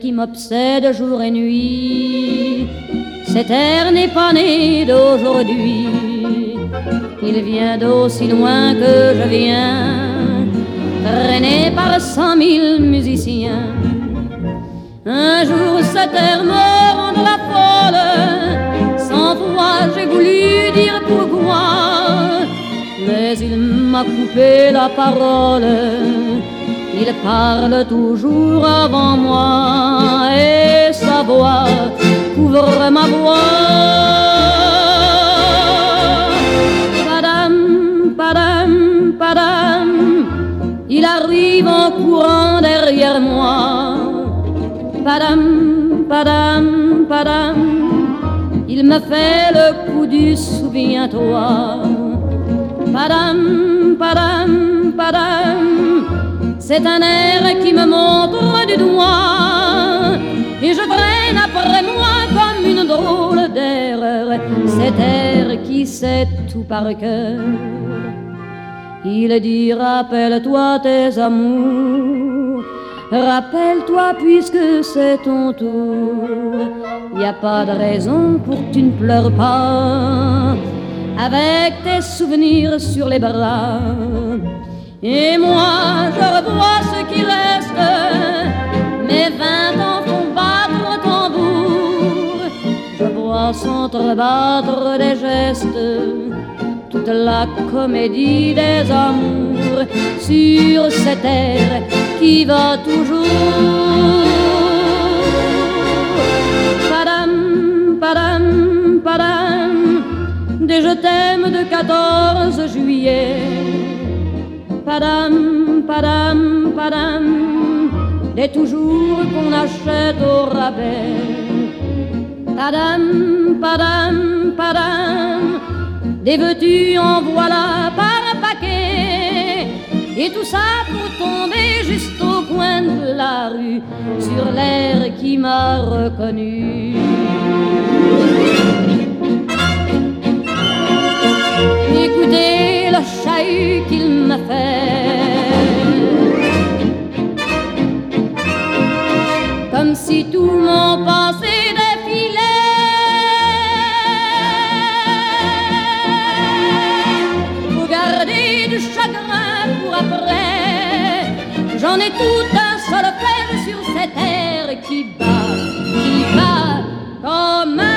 qui m'obsède jour et nuit. Cet air n'est pas né d'aujourd'hui, il vient d'aussi loin que je viens, traîné par 100 000 musiciens. Un jour cet air me rendra folle, 100 fois j'ai voulu dire pourquoi, mais il m'a coupé la parole. Il parle toujours avant moi et sa voix couvre ma voix. Padam, padam, padam, il arrive en courant derrière moi. Padam, padam, padam, il me fait le coup du souviens-toi. Padam, padam, padam, c'est un air qui me montre du doigt et je traîne après moi comme une drôle d'erreur cet air qui sait tout par cœur. Il dit rappelle-toi tes amours, rappelle-toi puisque c'est ton tour. Y a pas de raison pour que tu ne pleures pas avec tes souvenirs sur les bras. Et moi je revois ce qui reste, mes 20 ans font battre au tambour. Je vois s'entrebattre des gestes, toute la comédie des amours sur cette air qui va toujours. Padam, padam, padam, des je t'aime de 14 juillet. Padam, padam, padam, des toujours qu'on achète au rabais. Padam, padam, padam, des veux-tu en voilà par un paquet. Et tout ça pour tomber juste au coin de la rue sur l'air qui m'a reconnu. Écoutez le chahut qu'il m'a fait, comme si tout mon passé défilait. Faut garder du chagrin pour après, j'en ai tout un solfège sur cette air qui bat comme un